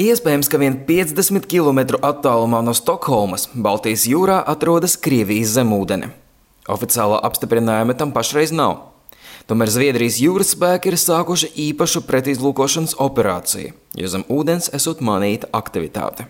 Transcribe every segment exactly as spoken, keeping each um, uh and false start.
Iespējams, ka vien piecdesmit kilometru attālumā no Stokholmas Baltijas jūrā atrodas Krievijas zemūdene. Oficiālā apstiprinājuma tam pašreiz nav. Tomēr Zviedrijas jūras spēki ir sākuši īpašu pretizlūkošanas operāciju, jo zem ūdens esot manīta aktivitāte.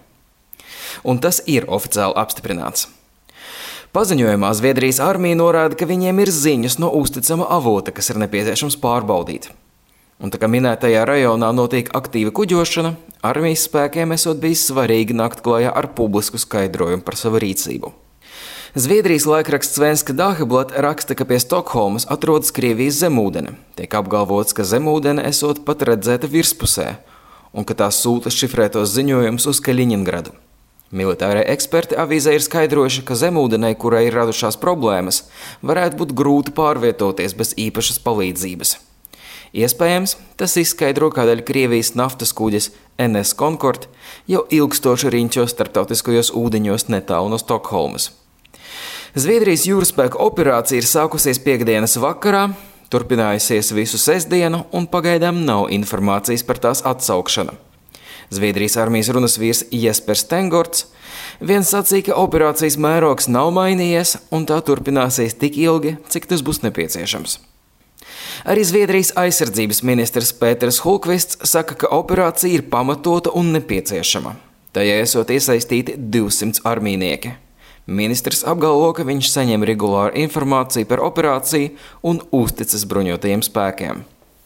Un tas ir oficiāli apstiprināts. Paziņojumā Zviedrijas armija norāda, ka viņiem ir ziņas no uzticama avota, kas ir nepieciešams pārbaudīt. Un tā kā minētajā rajonā notiek aktīva kuģošana, armijas spēkiem esot bijis svarīgi nākt klajā ar publisku skaidrojumu par savu rīcību. Zviedrijas laikraksts Svenska Dagbladet raksta, ka pie Stokholmas atrodas Krievijas zemūdene. Tiek apgalvots, ka zemūdene esot pat redzēta virspusē, un ka tā sūta šifrētos ziņojumus uz Kaļiņingradu. Militārie eksperti avīzē ir skaidrojuši, ka zemūdenei, kurai ir radušās problēmas, varētu būt grūti pārvietoties bez īpašas palīdzības. Iespējams, tas izskaidro, kādēļ Krievijas naftas kuģis N S Concorde jau ilgstoši riņķos starptautiskajos ūdeņos netālu no Stokholmas. Zviedrijas jūraspēku operācija ir sākusies piektdienas vakarā, turpinājusies visu sestdienu un pagaidām nav informācijas par tās atsaukšanu. Zviedrijas armijas runasvīrs Jespers Stengorts viens sacīja, ka operācijas mērogs nav mainījies un tā turpināsies tik ilgi, cik tas būs nepieciešams. Arī Zviedrijas aizsardzības ministrs Pēters Hulkvists saka, ka operācija ir pamatota un nepieciešama. Tajā esot iesaistīti divsimt armijnieki. Ministrs apgalvo, ka viņš saņem regulāru informāciju par operāciju un uzticas bruņotajiem spēkiem.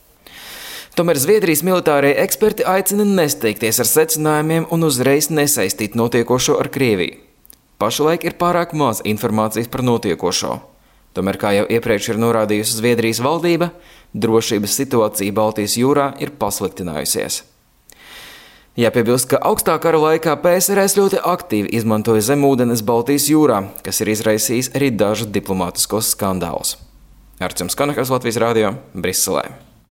Tomēr Zviedrijas militārie eksperti aicina nesteigties ar secinājumiem un uzreiz nesaistīt notiekošo ar Krieviju. Pašlaik ir pārāk maz informācijas par notiekošo. Tomēr, kā jau iepriekš ir norādījusi Zviedrijas valdība, drošības situācija Baltijas jūrā ir pasliktinājusies. Jāpiebilst, ka augstā kara laikā P S R S ļoti aktīvi izmantoja zemūdenes Baltijas jūrā, kas ir izraisījis arī dažus diplomātiskos skandālus. Arčuns Kanahas, Latvijas radio, Briselē.